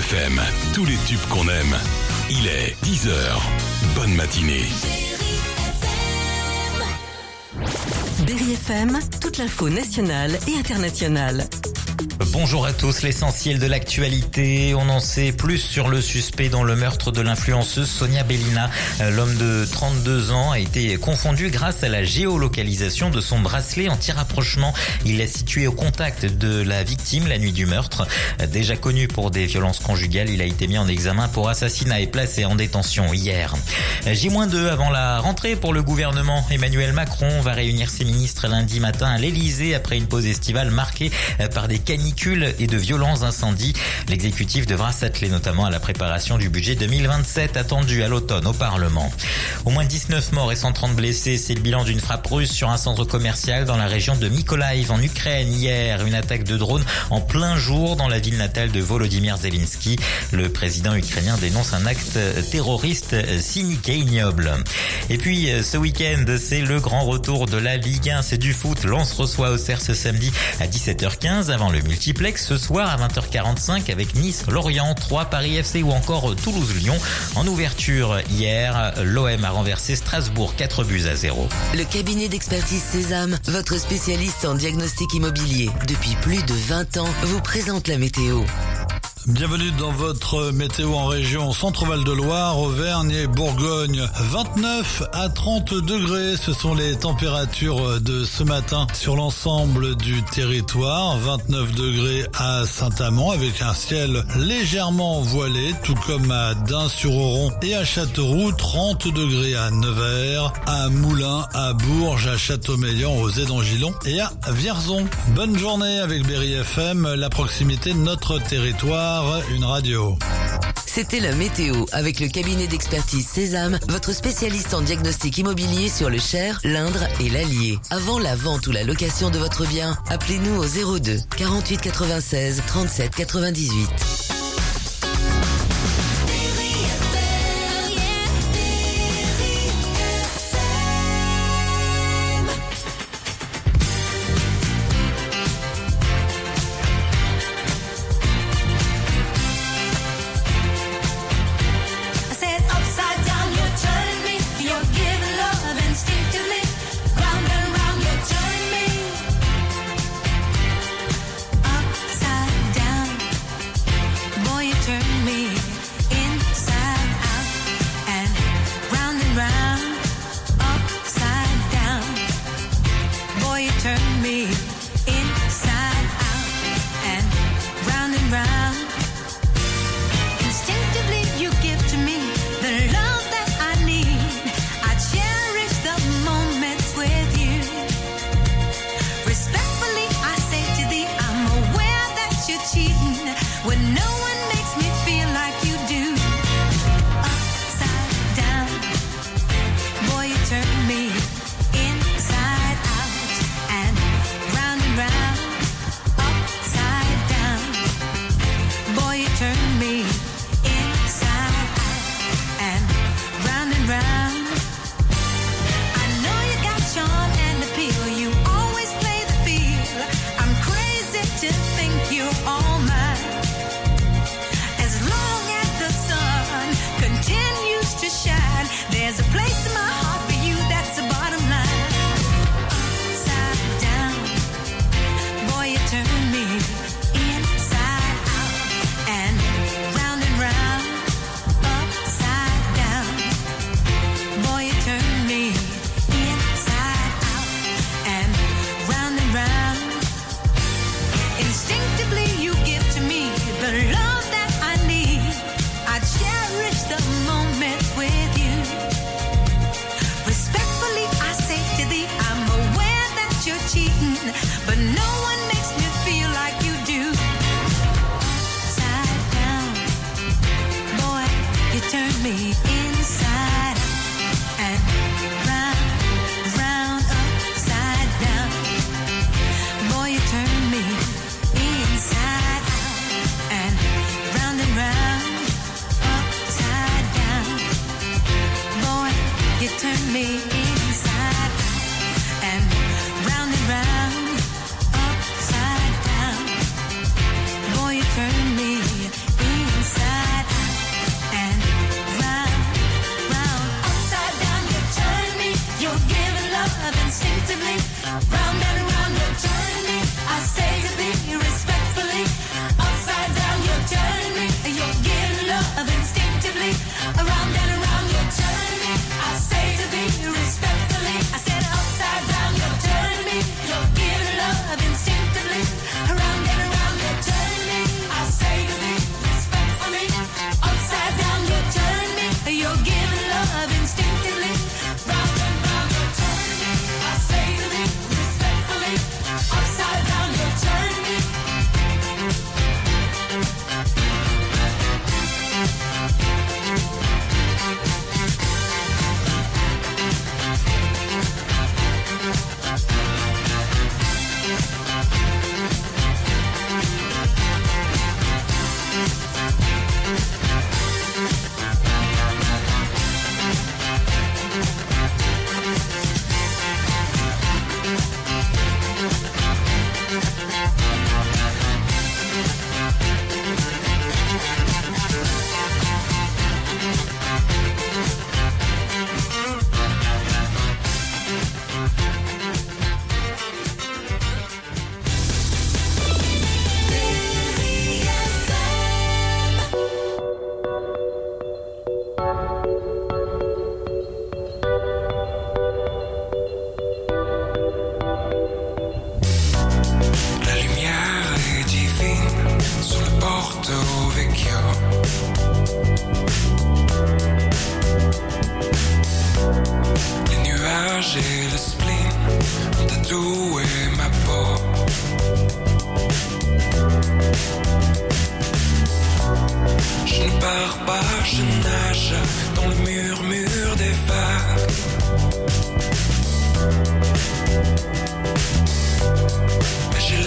FM, tous les tubes qu'on aime. Il est 10h. Bonne matinée. Berry FM, toute l'info nationale et internationale. Bonjour à tous, l'essentiel de l'actualité. On en sait plus sur le suspect dans le meurtre de l'influenceuse Sonia Bellina. L'homme de 32 ans a été confondu grâce à la géolocalisation de son bracelet anti-rapprochement. Il est situé au contact de la victime la nuit du meurtre. Déjà connu pour des violences conjugales, il a été mis en examen pour assassinat et placé en détention hier. J-2 avant la rentrée pour le gouvernement. Emmanuel Macron va réunir ses ministres lundi matin à l'Elysée après une pause estivale marquée par des canicules et de violents incendies. L'exécutif devra s'atteler notamment à la préparation du budget 2027 attendu à l'automne au Parlement. Au moins 19 morts et 130 blessés, c'est le bilan d'une frappe russe sur un centre commercial dans la région de Mykolaiv en Ukraine hier. Une attaque de drone en plein jour dans la ville natale de Volodymyr Zelensky. Le président ukrainien dénonce un acte terroriste cynique et ignoble. Et puis ce week-end, c'est le grand retour de la Ligue 1. C'est du foot. Lens reçoit Auxerre ce samedi à 17h15 avant le multiplex ce soir à 20h45 avec Nice, Lorient, 3 Paris FC ou encore Toulouse-Lyon. En ouverture hier, l'OM a renversé Strasbourg 4-0. Le cabinet d'expertise Sésame, votre spécialiste en diagnostic immobilier. Depuis plus de 20 ans, vous présente la météo. Bienvenue dans votre météo en région Centre-Val de Loire, Auvergne et Bourgogne. 29 à 30 degrés, ce sont les températures de ce matin sur l'ensemble du territoire. 29 degrés à Saint-Amand avec un ciel légèrement voilé, tout comme à Dun-sur-Oron et à Châteauroux. 30 degrés à Nevers, à Moulins, à Bourges, à Châteaumeillan, aux Aides-en-Gilon et à Vierzon. Bonne journée avec Berry FM, la proximité de notre territoire. Une radio. C'était la météo avec le cabinet d'expertise Sésame, votre spécialiste en diagnostic immobilier sur le Cher, l'Indre et l'Allier. Avant la vente ou la location de votre bien, appelez-nous au 02 48 96 37 98.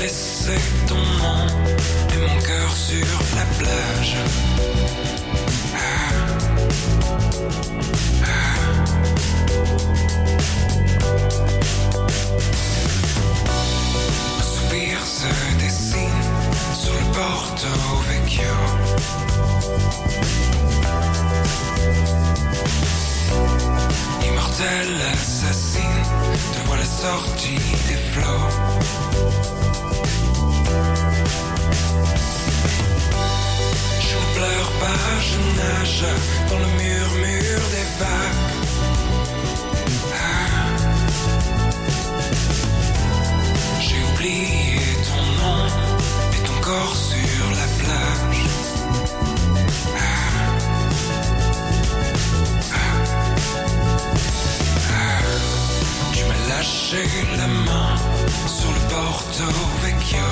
laisser ton nom et mon cœur sur la plage. Un soupir se dessine sur le Porto Vecchio. Immortel assassine, te voilà sorti des flots. Je ne pleure pas, je nage dans le murmure des vagues. J'ai oublié ton nom et ton corps sur la plage. Tu m'as lâché la main sur le Porto Vecchio.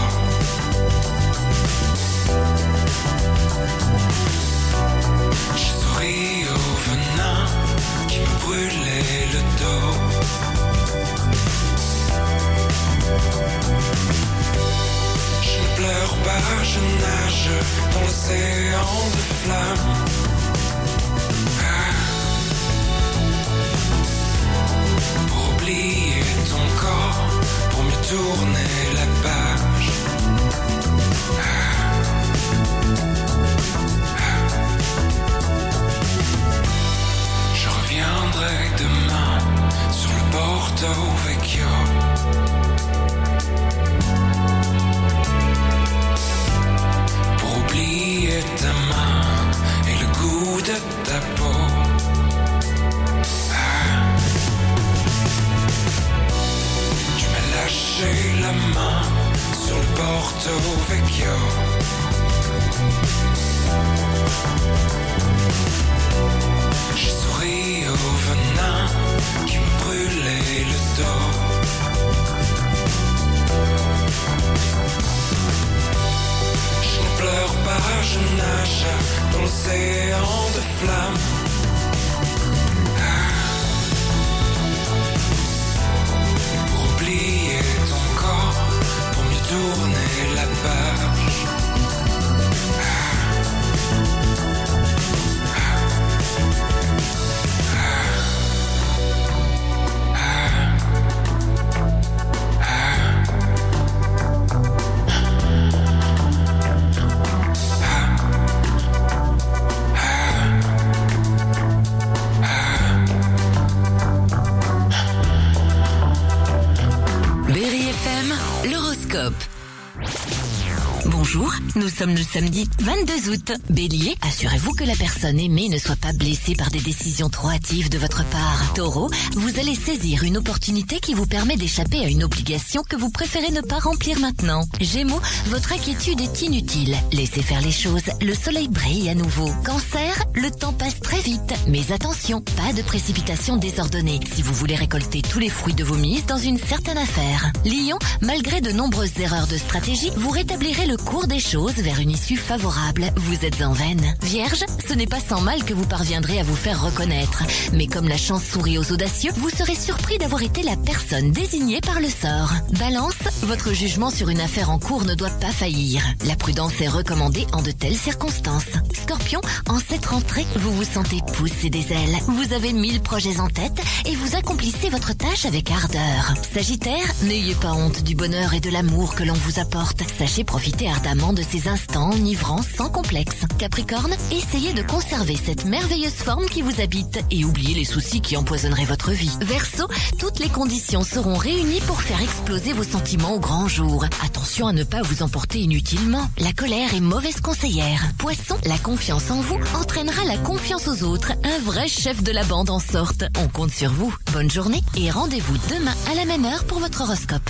J'ai souri au venin qui me brûlait le dos. Je ne pleure pas, je nage dans l'océan de flammes. Pour oublier ton corps, pour mieux tourner la page. Je reviendrai demain sur le Porto Vecchio. Pour oublier ta main et le goût de ta peau. Tu m'as lâché la main sur le Porto Vecchio. J'ai souri au venin qui me brûlait le dos. Je ne pleure pas, je nage dans l'océan de flammes. Pour oublier ton corps, pour mieux tourner la page. Bonjour, nous sommes le samedi 22 août. Bélier, assurez-vous que la personne aimée ne soit pas blessée par des décisions trop hâtives de votre part. Taureau, vous allez saisir une opportunité qui vous permet d'échapper à une obligation que vous préférez ne pas remplir maintenant. Gémeaux, votre inquiétude est inutile. Laissez faire les choses, le soleil brille à nouveau. Cancer, le temps passe très vite. Mais attention, pas de précipitation désordonnée si vous voulez récolter tous les fruits de vos mises dans une certaine affaire. Lion, malgré de nombreuses erreurs de stratégie, vous rétablirez le cours des choses vers une issue favorable. Vous êtes en veine. Vierge, ce n'est pas sans mal que vous parviendrez à vous faire reconnaître. Mais comme la chance sourit aux audacieux, vous serez surpris d'avoir été la personne désignée par le sort. Balance, votre jugement sur une affaire en cours ne doit pas faillir. La prudence est recommandée en de telles circonstances. Scorpion, en cette rentrée, vous vous sentez pousser des ailes. Vous avez 1000 projets en tête et vous accomplissez votre tâche avec ardeur. Sagittaire, n'ayez pas honte du bonheur et de l'amour que l'on vous apporte. Sachez profiter ardemment de ces instants enivrants sans complexe. Capricorne, essayez de conserver cette merveilleuse forme qui vous habite et oubliez les soucis qui empoisonneraient votre vie. Verseau, toutes les conditions seront réunies pour faire exploser vos sentiments au grand jour. Attention à ne pas vous emporter inutilement. La colère est mauvaise conseillère. Poisson, la confiance en vous entraînera la confiance aux autres. Un vrai chef de la bande en sorte. On compte sur vous. Bonne journée et rendez-vous demain à la même heure pour votre horoscope.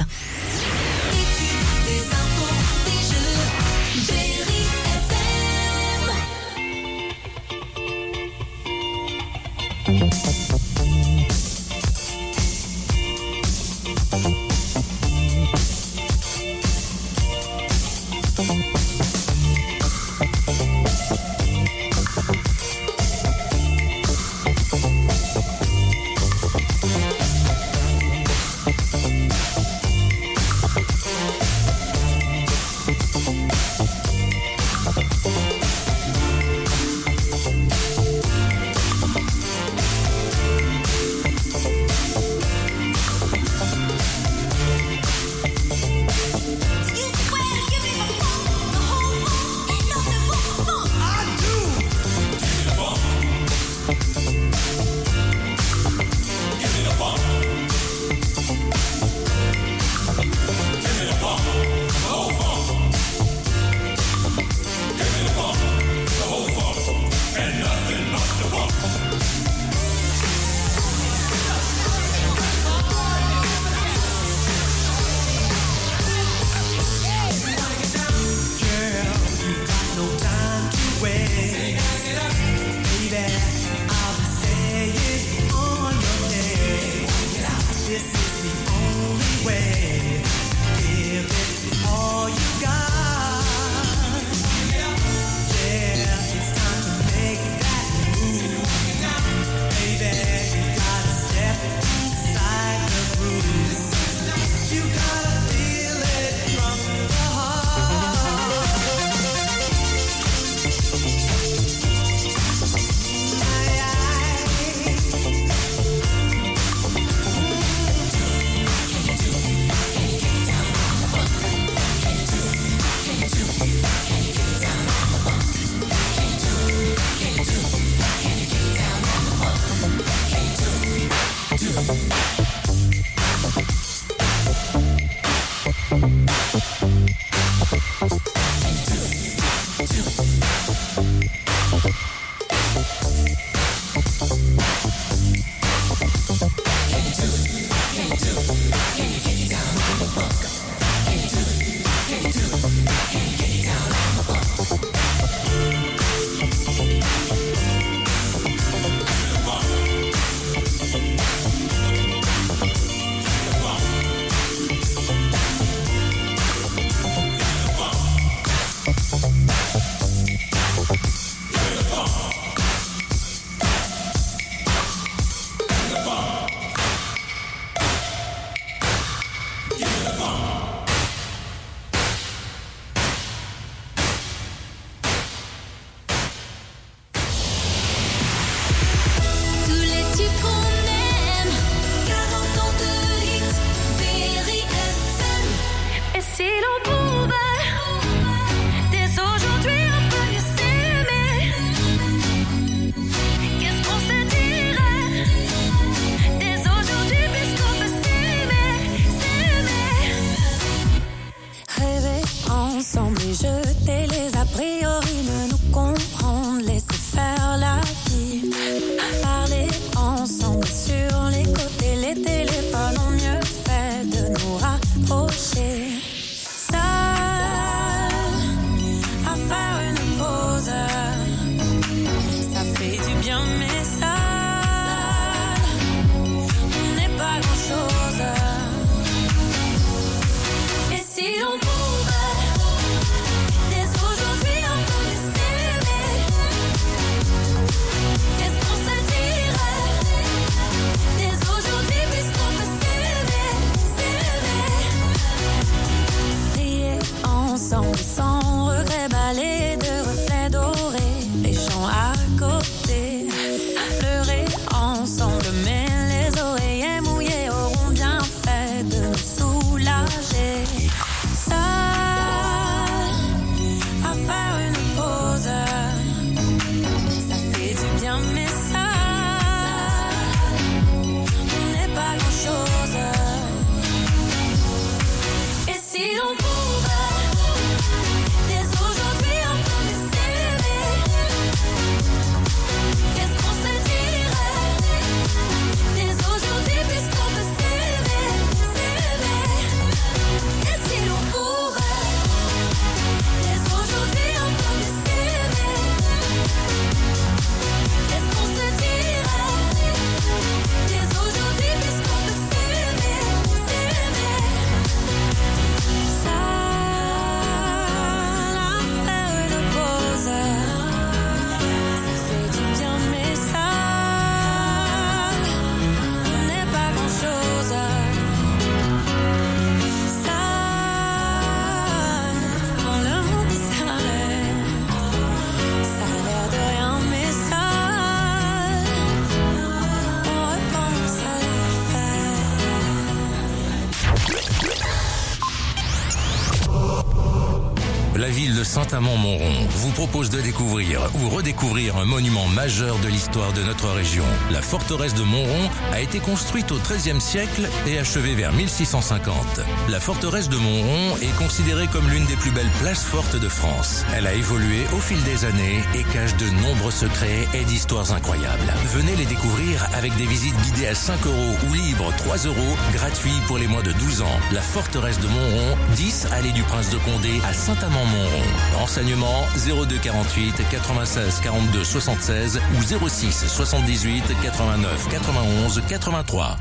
La ville de Saint-Amand-Montrond vous propose de découvrir ou redécouvrir un monument majeur de l'histoire de notre région. La forteresse de Montrond a été construite au XIIIe siècle et achevée vers 1650. La forteresse de Montrond est considérée comme l'une des plus belles places fortes de France. Elle a évolué au fil des années et cache de nombreux secrets et d'histoires incroyables. Venez les découvrir avec des visites guidées à 5 € ou libres 3 €, gratuits pour les moins de 12 ans. La forteresse de Montrond, 10 allée du Prince de Condé à Saint-Amand-Montrond. Renseignements 02 48 96 42 76 ou 06 78 89 91 83.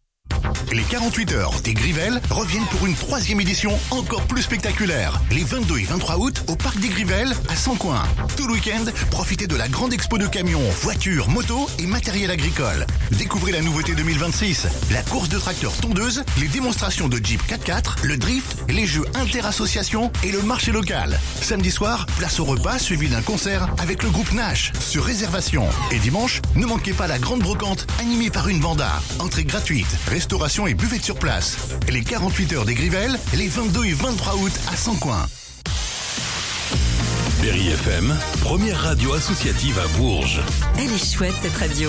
Les 48 heures des Grivelles reviennent pour une 3e édition encore plus spectaculaire. Les 22 et 23 août au Parc des Grivelles à Sancoins. Tout le week-end, profitez de la grande expo de camions, voitures, motos et matériel agricole. Découvrez la nouveauté 2026, la course de tracteurs tondeuses, les démonstrations de Jeep 4x4, le drift, les jeux inter-associations et le marché local. Samedi soir, place au repas suivi d'un concert avec le groupe Nash sur réservation. Et dimanche, ne manquez pas la grande brocante animée par une banda. Entrée gratuite, restauration et buvette sur place. Les 48 heures des Grivelles, les 22 et 23 août à Sancoins. Berry FM, première radio associative à Bourges. Elle est chouette cette radio.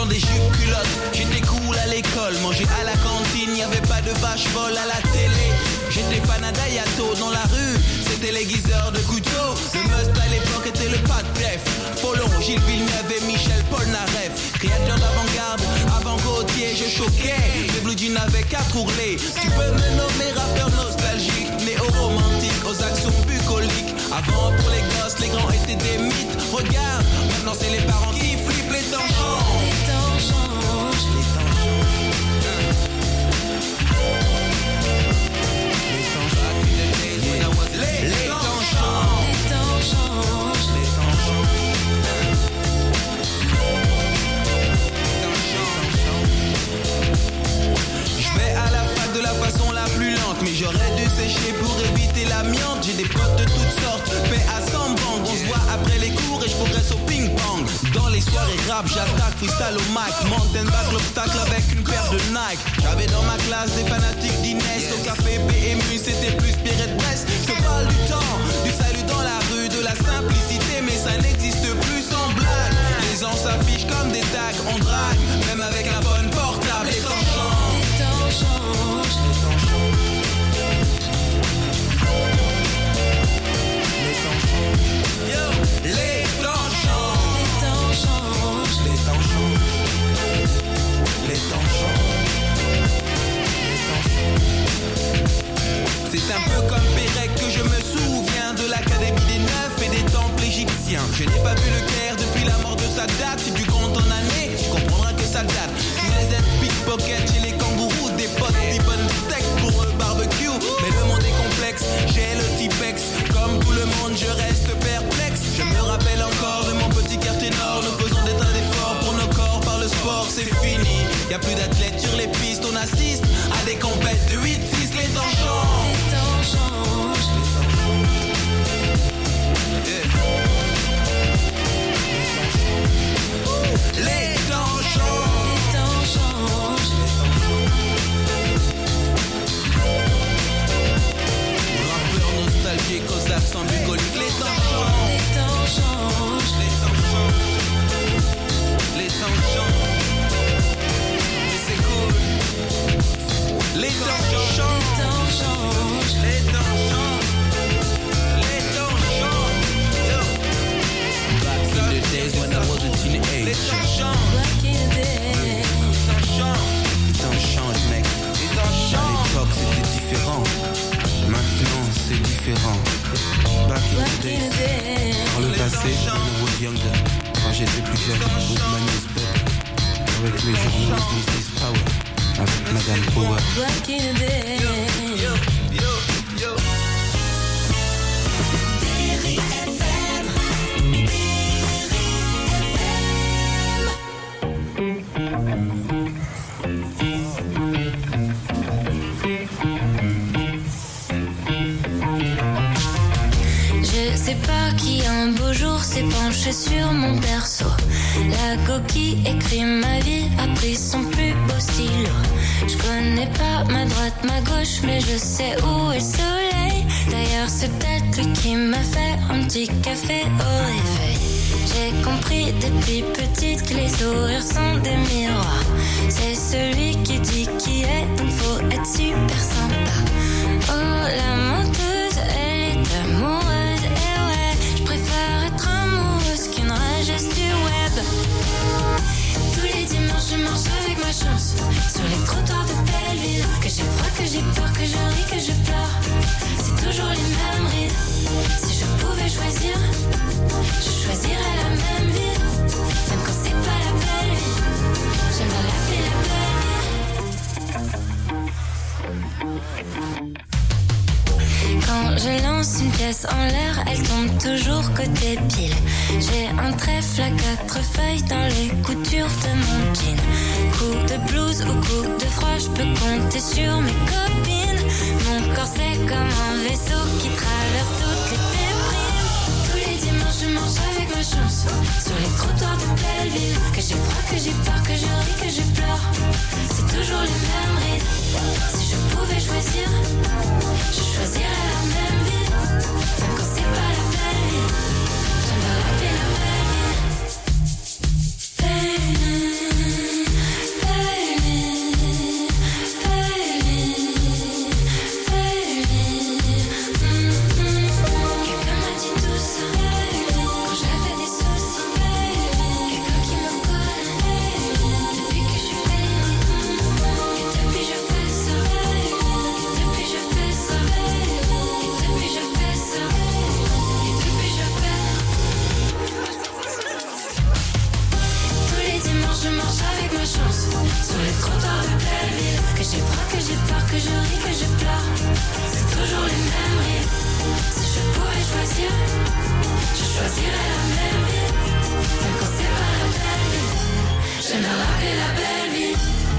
des jupes culottes. J'étais cool à l'école, manger à la cantine, y'avait pas de vache folle à la télé. J'étais fan à Dayato dans la rue, c'était l'aiguiseur de couteau. Le must à l'époque était le pas de def. Folon, Gilles Villeneuve et Michel Polnareff. Créateur d'avant-garde, avant Gauthier, je choquais. Les blue jeans avaient 4 ourlets. Tu peux me nommer rappeur nostalgique, néo-romantique, aux actions bucoliques. Avant pour les gosses, les grands étaient des mythes. Regarde, maintenant c'est les parents qui flippent. Les temps changent. Les temps changent. Les temps changent. Les temps changent. Les temps changent. Les temps changent. Les temps changent. Je vais à la fac de la façon la plus lente, mais j'aurais dû sécher pour éviter l'amiante. J'ai des potes de toutes sortes, paix à 100 banques. On se voit après les cours et je progresse au ping-pong. Dans les soirées rap, j'attaque, freestyle au mic. Mountain back l'obstacle avec une paire de Nike. J'avais dans ma classe des fanatiques d'Inès. Au café PMU, c'était plus Pierre et Bresse. Je te parle du temps, du salut dans la rue, de la simplicité, mais ça n'existe plus sans blague. Les gens s'affichent comme des tags, on drague, même avec un phone portable. Les temps changent. Les temps changent. Les temps changent. Les temps changent. Yo, les temps changent. Les temps changent. Les temps changent. Les temps changent. C'est un peu comme Pérec que je me souviens de l'académie des Neufs et des temples égyptiens. Je n'ai pas vu le Caire depuis la mort de Sadat. Si tu comptes en années, tu comprendras que ça date. Tous les aides pickpocket chez les kangourous, des potes des bonnes steaks pour le barbecue. Mais le monde est complexe, j'ai le Tipex. Comme tout le monde, je reste perplexe. Je me rappelle encore de mon petit quartier nord. Nous faisons des tas d'efforts pour nos corps par le sport, c'est fini. Y'a plus d'athlètes sur les pistes, on assiste à des compètes de 8-6, les temps changent. Les temps changent. Les temps changent. Les temps changent. Rappeurs nostalgiques aux accents bucoliques, les temps changent. Les temps changent. Les temps changent. Les temps changent. Mais c'est cool. Les temps changent. Les temps changent. Les temps changent. Les temps changent. Yo. Back in the days when I was a teenager. Les temps changent. Back in the days. Les temps changent. Les temps changent, mec. Les temps changent. À l'époque c'était différent. Maintenant c'est différent. Back in the days. Dans le passé, when I was younger. Quand j'étais plus jeune, with my newspaper. Avec les journaux, Mrs. Power. Avec Madame Power. Back in the days. Yo, yo, yo, yo. Je sais pas qui un beau jour s'est penché sur mon berceau. La coquille écrit ma vie, a pris son plus beau stylo. Je connais pas ma droite, ma gauche, mais je sais où est le soleil. D'ailleurs c'est peut-être lui qui m'a fait un petit café au réveil. J'ai compris depuis petite que les sourires sont des miroirs. C'est celui qui dit qui est, donc faut être super sympa. Oh la menteuse, elle est amoureuse, et ouais, je préfère être amoureuse qu'une rageuse du web. Tous les dimanches je marche avec ma chance sur les trottoirs de Belleville. Que j'ai froid, que j'ai peur, que je ris, que je pleure, c'est toujours les mêmes rides. Si je pouvais choisir, je choisirais la même ville. Même quand c'est pas la belle vie, j'aimerais l'appeler la belle vie. Quand je lance une pièce en l'air, elle tombe toujours côté pile. J'ai un trèfle à 4 feuilles dans les coutures de mon jean. Coup de blues ou coup de froid, je peux compter sur mes copines. Mon corps c'est comme un vaisseau qui traverse toutes les déprimes. Tous les dimanches je marche avec ma chance sur les trottoirs de Belleville. Que j'ai froid, que j'ai peur, que je ris, que je pleure, c'est toujours les mêmes rides. Si je pouvais choisir, je choisirais la même ville. Même quand c'est pas la belle vie, j'aimerais l'appeler la belle vie. ma chance sur les trottoirs de Belleville. Que j'ai froid, que j'ai peur, que je ris, que je pleure. C'est toujours les mêmes rides. Si je pouvais choisir, je choisirais la même vie. Même quand c'est pas la belle vie. J'aime bien rappeler la belle vie.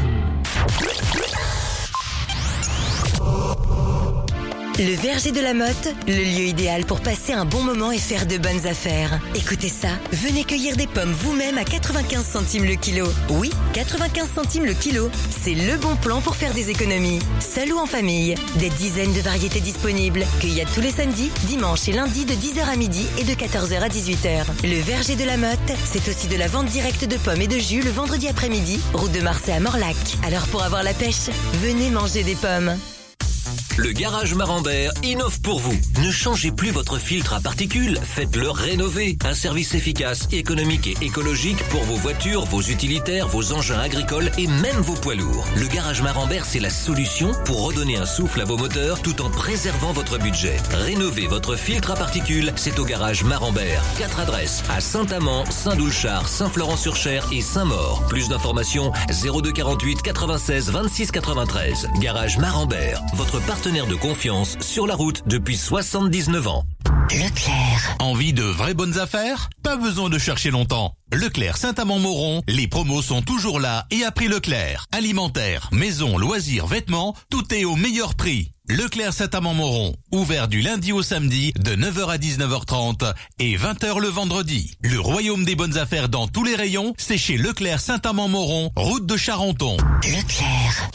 Le Verger de la Motte, le lieu idéal pour passer un bon moment et faire de bonnes affaires. Écoutez ça, venez cueillir des pommes vous-même à 95 centimes le kilo. Oui, 95 centimes le kilo. C'est le bon plan pour faire des économies. Seul ou en famille, des dizaines de variétés disponibles. Cueillette tous les samedis, dimanches et lundis de 10h à midi et de 14h à 18h. Le Verger de la Motte, c'est aussi de la vente directe de pommes et de jus le vendredi après-midi, route de Marseille à Morlac. Alors pour avoir la pêche, venez manger des pommes. Le garage Marambert innove pour vous. Ne changez plus votre filtre à particules, faites-le rénover. Un service efficace, économique et écologique pour vos voitures, vos utilitaires, vos engins agricoles et même vos poids lourds. Le garage Marambert, c'est la solution pour redonner un souffle à vos moteurs tout en préservant votre budget. Rénovez votre filtre à particules, c'est au garage Marambert. 4 adresses à Saint-Amand, Saint-Doulchard, Saint-Florent-sur-Cher et Saint-Maur. Plus d'informations 02 48 96 26 93. Garage Marambert, votre partenaire de confiance sur la route depuis 79 ans. Leclerc. Envie de vraies bonnes affaires? Pas besoin de chercher longtemps. Leclerc Saint-Amand-Moron, les promos sont toujours là et à prix Leclerc. Alimentaire, maison, loisirs, vêtements, tout est au meilleur prix. Leclerc Saint-Amand-Moron, ouvert du lundi au samedi de 9h à 19h30 et 20h le vendredi. Le royaume des bonnes affaires dans tous les rayons, c'est chez Leclerc Saint-Amand-Moron, route de Charenton. Leclerc.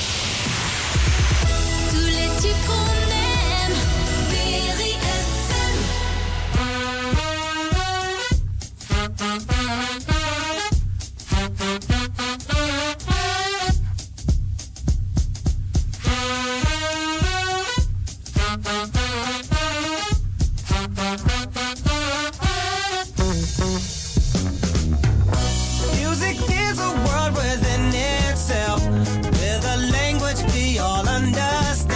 Music is a world within itself, with a language we all understand,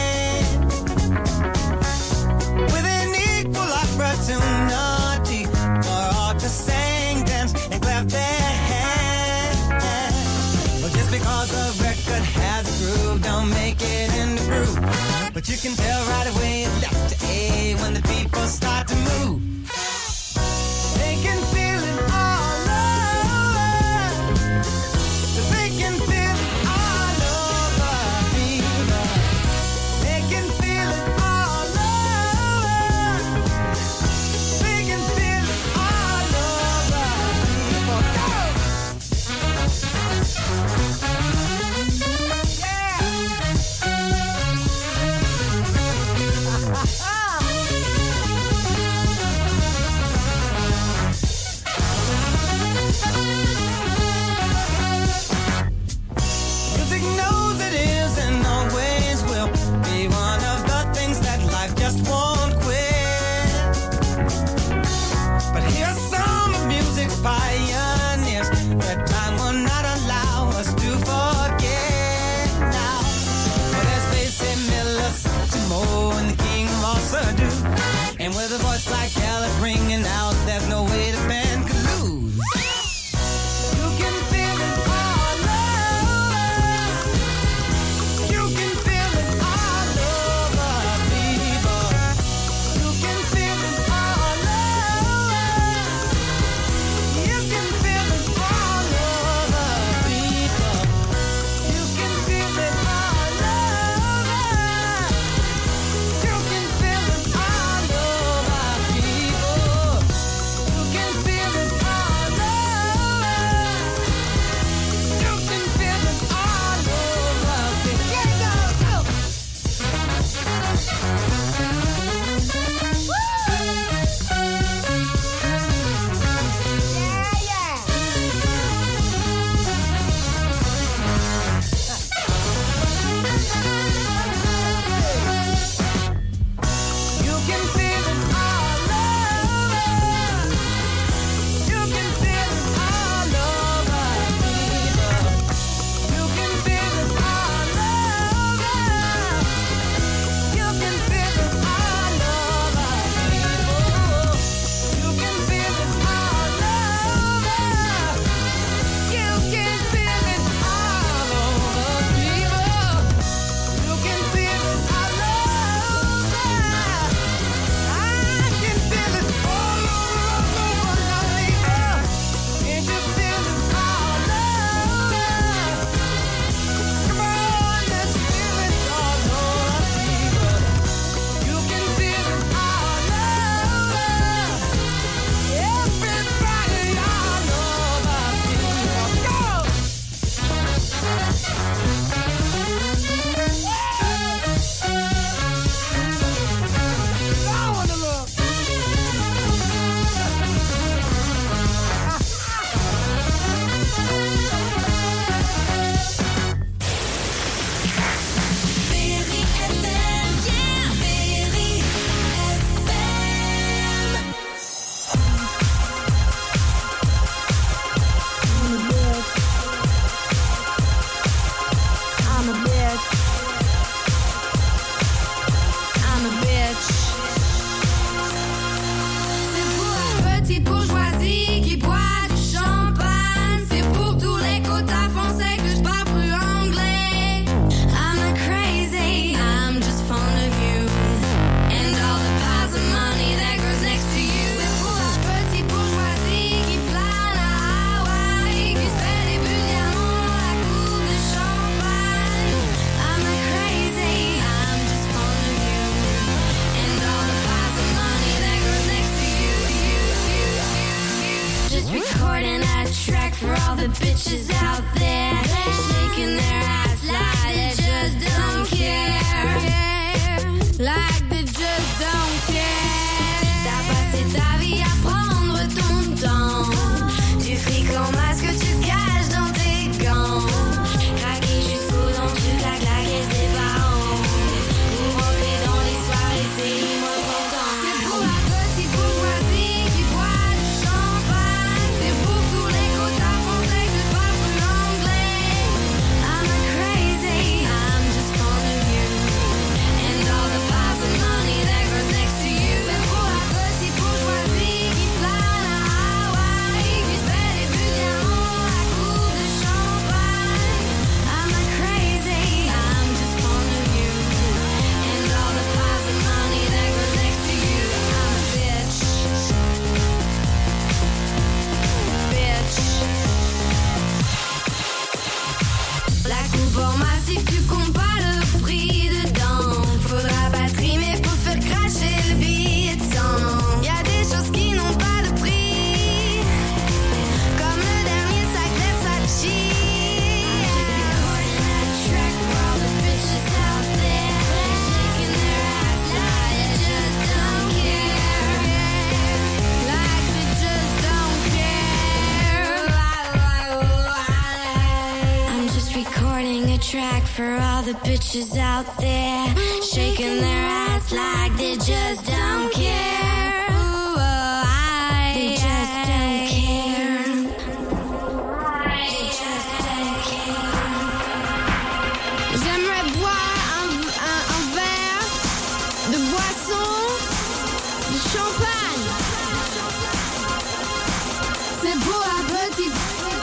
with an equal opportunity for all to sing, dance, and clap their hands. Well, just because a record has a groove, don't make it in the groove. But you can tell right away left to A when the people start to move. They can feel it all over. They can feel it all over people. They can feel it all over. They can feel it all over people. Yeah. bitches out there shaking their ass like they just don't care. Like they just don't care. T'as passé ta vie à prendre ton temps. Du fric en masque tu caches dans tes gants. Craquer jusqu'aux dents, tu claques la caisse des parents. Pour rentrer dans les soirées, c'est moi content. C'est pour la petite bourgeoisie qui boit du champagne. C'est pour tous les quotas français que pas plus l'anglais. I'm not crazy, I'm just fond of you. And all the piles of money that grows next to you. C'est pour la petite bourgeoisie qui flâne à Hawaï, qui se fait des buts diamants à coups de champagne. I'm not crazy, I'm just fond of you. And all the piles of money that grows next to you. I'm a bitch. Bitch. La coupe en massif, tu comptes pas le prix dedans. Faudra pas trimer pour faire cracher le billet de 100. Y'a des choses qui n'ont pas de prix, comme le dernier sac Versace. Track for all the bitches out there shaking their ass like they just don't care. Like they just don't care. I'm just recording a track for all the bitches out there shaking their ass like they just don't care. They just don't care. They just don't care. J'aimerais boire un verre de boisson, de champagne. C'est pour la petite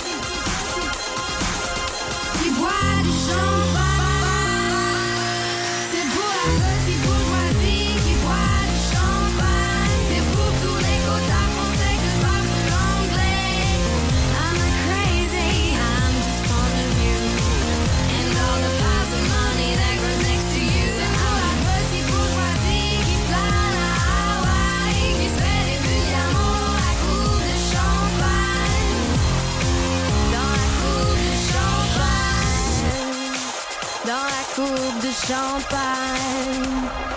qui boit du champagne. C'est pour la petite bourgeoisie qui boit du champagne. C'est pour tous les quotas français que pas plus l'anglais. I'm not crazy, I'm just fond of you. And all the piles of money that grows next to you. C'est pour la petite bourgeoisie qui flâne à Hawaï, qui se fait des buts diamants à coups de champagne. Dans la coupe de champagne. Dans la coupe de champagne.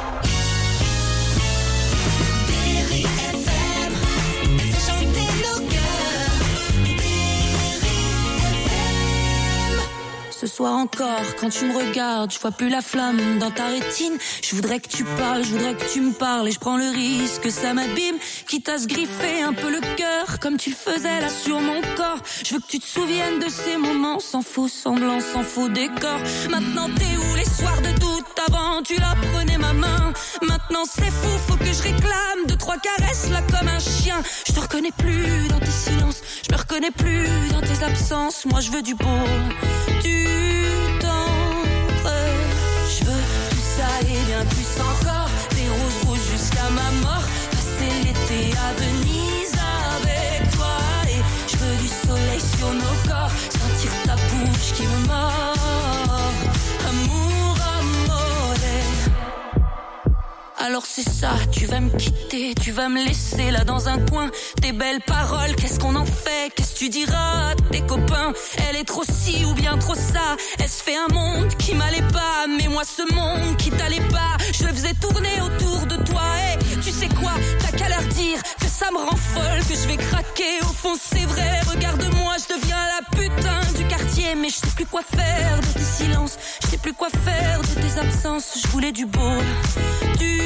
Berry FM, fait chanter nos cœurs. Berry FM. Ce soir encore, quand tu me regardes, je vois plus la flamme dans ta rétine. Je voudrais que tu parles, je voudrais que tu me parles, et je prends le risque que ça m'abîme, quitte à se griffer un peu le cœur, comme tu le faisais là sur mon corps. Je veux que tu te souviennes de ces moments, sans faux semblant, sans faux décor. Maintenant t'es où les soirs de doute? Avant tu la prenais ma main. Maintenant c'est fou, faut que je réclame 2-3 caresses là comme un chien. Je te reconnais plus dans tes silences, je me reconnais plus dans tes absences. Moi je veux du beau, du tendre. Je veux tout ça et bien plus encore. Des roses rouges jusqu'à ma mort. Passer l'été à Venise avec toi. Et je veux du soleil sur nos corps. Sentir ta bouche qui me mord. Amour, amore. Alors c'est ça, tu vas me quitter, tu vas me laisser là dans un coin. Tes belles paroles, qu'est-ce qu'on en fait? Qu'est-ce que tu diras à tes copains? Elle est trop ci ou bien trop ça. Elle se fait un monde qui m'allait pas, mais moi ce monde qui t'allait pas, je le faisais tourner autour de toi. Et tu sais quoi, t'as qu'à leur dire que ça me rend folle, que je vais craquer. Au fond c'est vrai, regarde-moi, je deviens la putain du quartier. Mais je sais plus quoi faire de tes silences, je sais plus quoi faire de tes absences. Je voulais du beau, du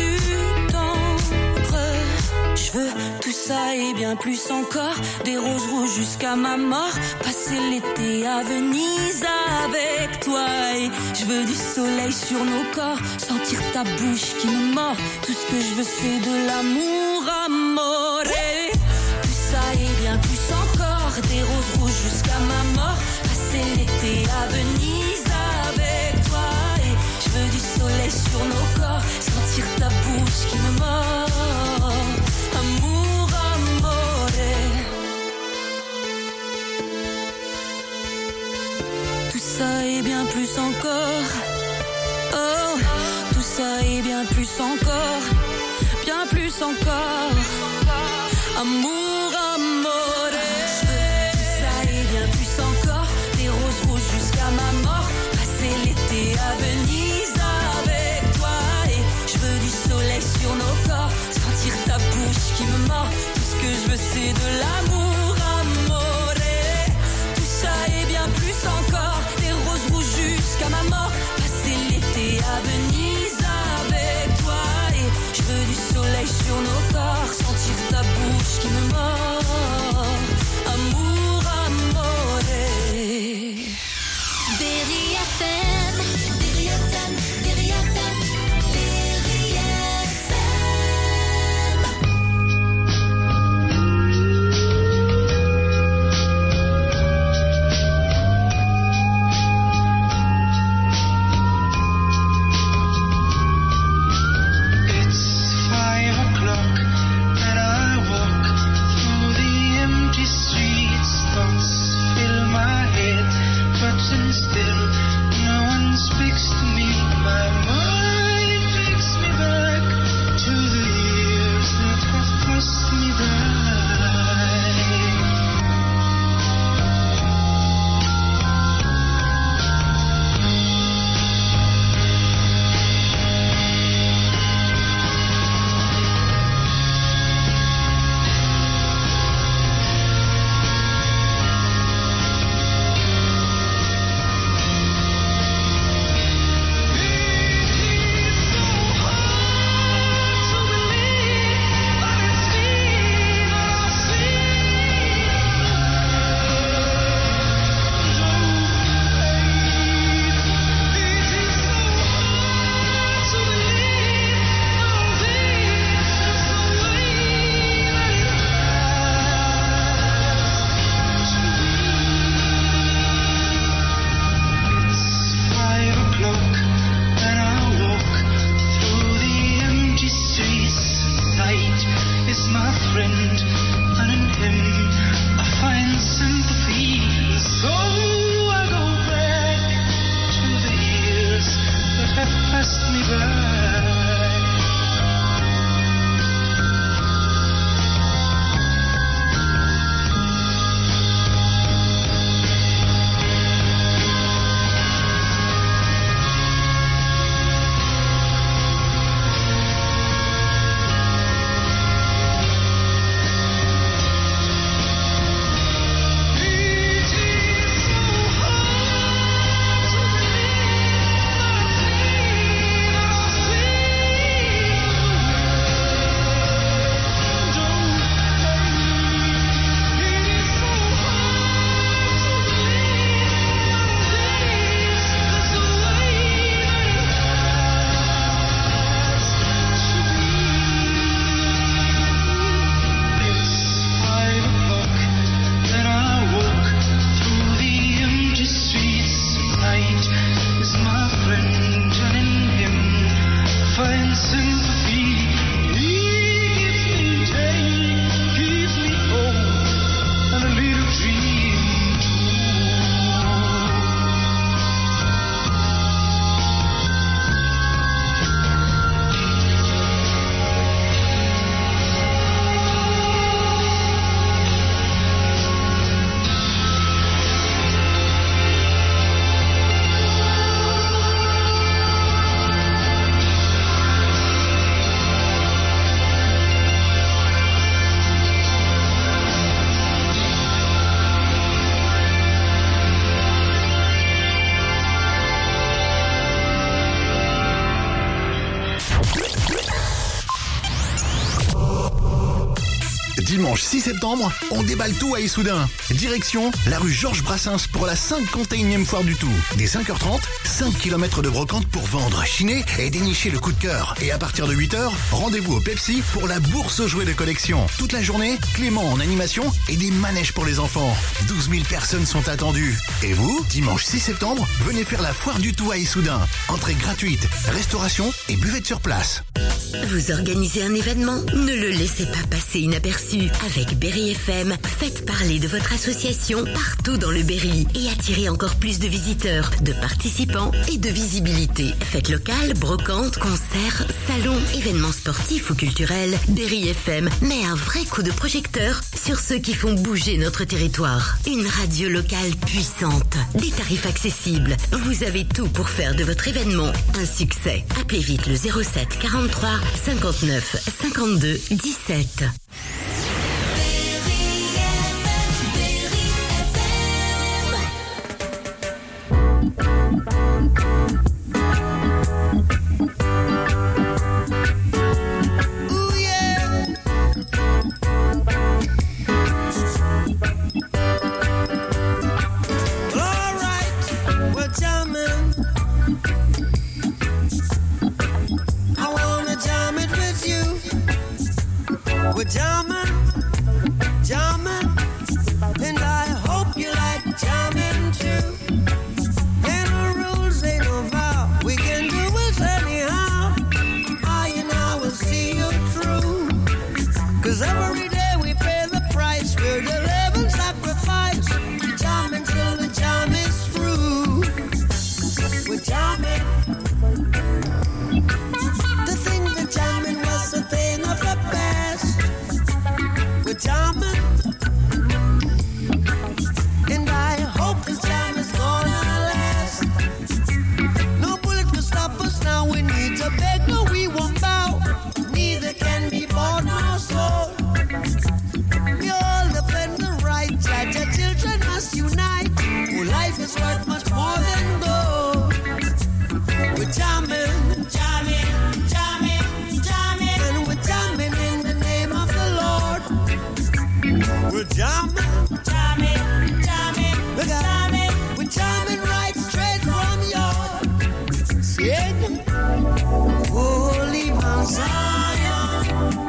tendre. Je veux tout ça et bien plus encore. Des roses rouges jusqu'à ma mort. Passer l'été à Venise avec toi. Et je veux du soleil sur nos corps. Sentir ta bouche qui me mord. Tout ce que je veux c'est de l'amour, amore. Tout ça et bien plus encore. Des roses rouges jusqu'à ma mort. Passer l'été à Venise avec toi. Et je veux du soleil sur nos corps. Sentir ta bouche qui me mord. Amour, amore. Tout ça et bien plus encore. Oh, tout ça et bien plus encore. Bien plus encore. Amour, amore. Je veux tout ça et bien plus encore. c'est de l'amour, amore. Tout ça et bien plus encore, des roses rouges jusqu'à ma mort. Passer l'été à Venise avec toi. Et je veux du soleil sur nos corps, sentir ta bouche qui me mord. Amour, amore. Berry FM, Berry FM, Berry FM, Berry It's 5 o'clock and I walk through the empty streets. Thoughts fill my head, but still no one speaks to me. My mind takes me back to the years that have passed me by. Dimanche 6 septembre, on déballe tout à Issoudun. Direction la rue Georges Brassens pour la 51e foire du tout. Dès 5h30, 5 km de brocante pour vendre, chiner et dénicher le coup de cœur. Et à partir de 8h, rendez-vous au Pepsi pour la bourse aux jouets de collection. Toute la journée, Clément en animation et des manèges pour les enfants. 12 000 personnes sont attendues. Et vous, dimanche 6 septembre, venez faire la foire du tout à Issoudun. Entrée gratuite, restauration et buvette sur place. Vous organisez un événement? Ne le laissez pas passer inaperçu. Avec Berry FM, faites parler de votre association partout dans le Berry et attirez encore plus de visiteurs, de participants et de visibilité. Fêtes locales, brocantes, concerts, salons, événements sportifs ou culturels, Berry FM met un vrai coup de projecteur sur ceux qui font bouger notre territoire. Une radio locale puissante, des tarifs accessibles. Vous avez tout pour faire de votre événement un succès. Appelez vite le 07 43 59 52 17. Berry is worth much more than gold. We're jamming, jamming, jamming, jamming, and we're jamming in the name of the Lord. We're jamming, jamming, jamming, jamming. We're jamming right straight from your sing. Holy Mount Zion,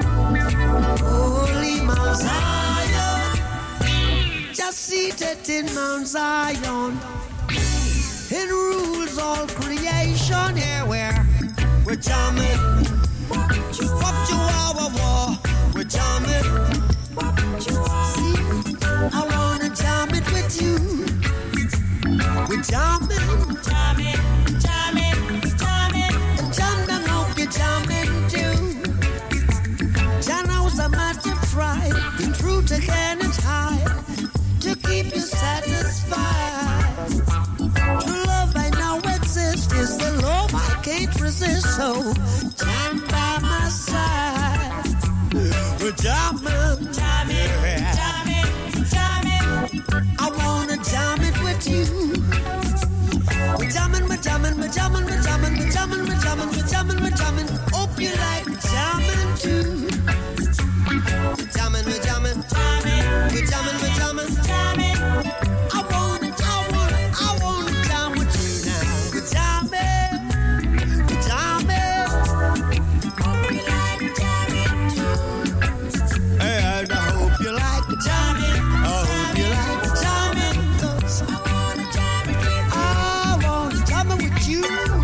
Holy Mount Zion, just seated in Mount Zion, it rules all creation. Here we're jamming. Wop chihuahua, we're jamming. See, I wanna jam it with you. We're jamming, jamming, jamming, jamming, and jam down, hope you're jamming too. Jah knows how much you tried, the truth I cannot hide, to keep you satisfied. True love I know exists, is the love I can't resist, so jam by my side. We're jamming, jamming, jamming, jamming. I wanna jam it with you. We're jamming, we're jamming, we're jamming, we're jamming, we're jamming, we're jamming, we're jamming, we're jamming. Hope you like jamming too. We're jamming, we're jamming, jamming, we're jamming, we're jamming, jamming. I wanna jam with you now. We're jamming, we're jamming. Hope you like jamming too. And I hope you like jamming. I hope you like jamming, 'cause I wanna jam with you. I wanna jam with you.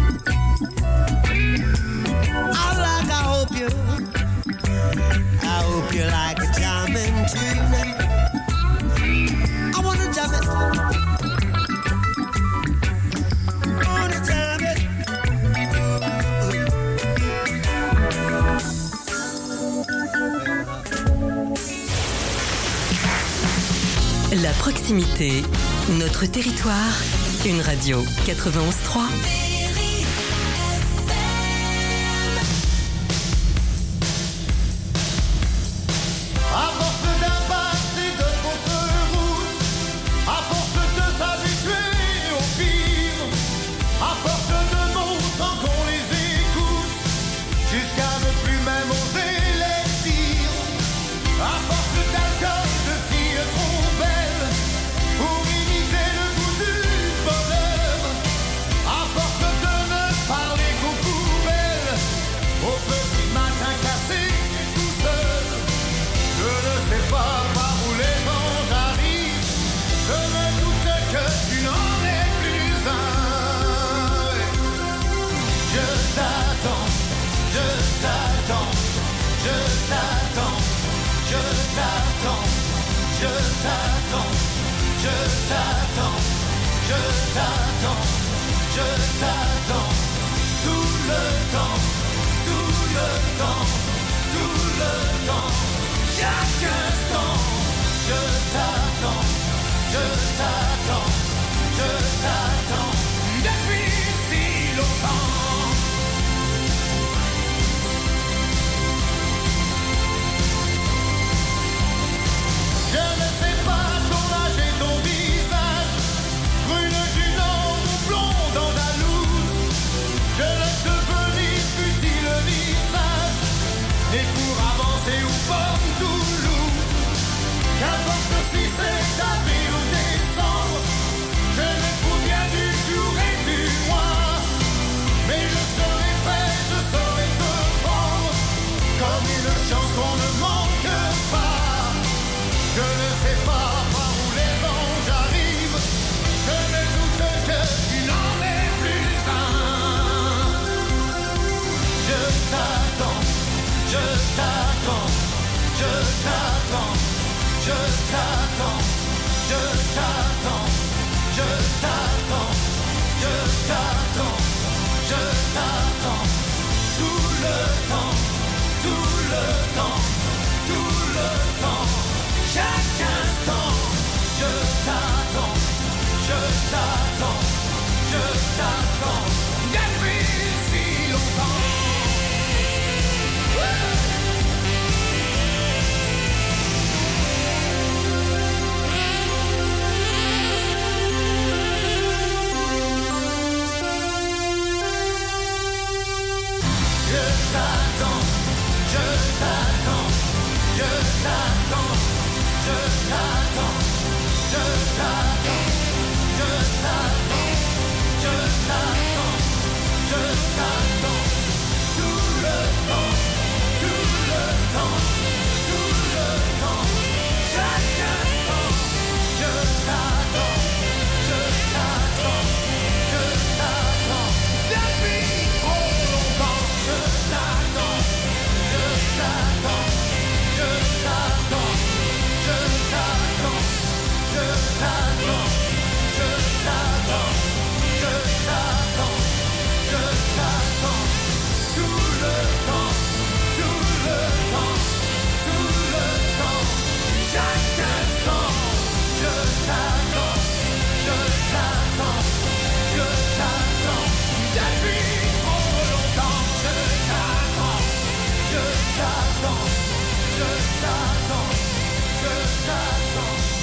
I hope you like jamming too. I wanna jam it. I wanna jam it. La proximité, notre territoire, une radio 91.3. À force d'impasse et de fausses routes, à force de s'habituer au pire, à force de mots sans qu'on les écoute, jusqu'à ne plus même oser les dire, à force d'alcool, de filles trop belles, pour imiter le goût du bonheur, à force de ne parler qu'aux poubelles, au petit matin cassé tout seul. Je ne sais pas par où les anges arrivent, je me doute que tu n'en es plus un. Je t'attends, je t'attends, je t'attends, je t'attends, je t'attends, je t'attends, je t'attends, je t'attends, tout le temps, tout le temps, tout le temps. Chaque instant, je t'attends, je t'attends, je t'attends, depuis si longtemps. Je ne sais pas ton âge et ton visage, brune du nord ou blonde andalouse, je ne te venir futile visage, et pour avancer ou pomme Toulouse, qu'importe si c'est avril ou décembre, je me fous bien du jour et du mois, mais je serai prêt, je saurai te prendre, comme une chance qu'on ne manque pas. Je ne sais pas par où les anges arrivent, je ne doute que tu n'en es plus un. Je t'attends, je t'attends, je t'attends, je t'attends, je t'attends, je t'attends, je t'attends, je t'attends, tout le temps, tout le temps, tout le temps, chaque instant, je t'attends, je t'attends, je t'attends, depuis si longtemps. Je t'attends,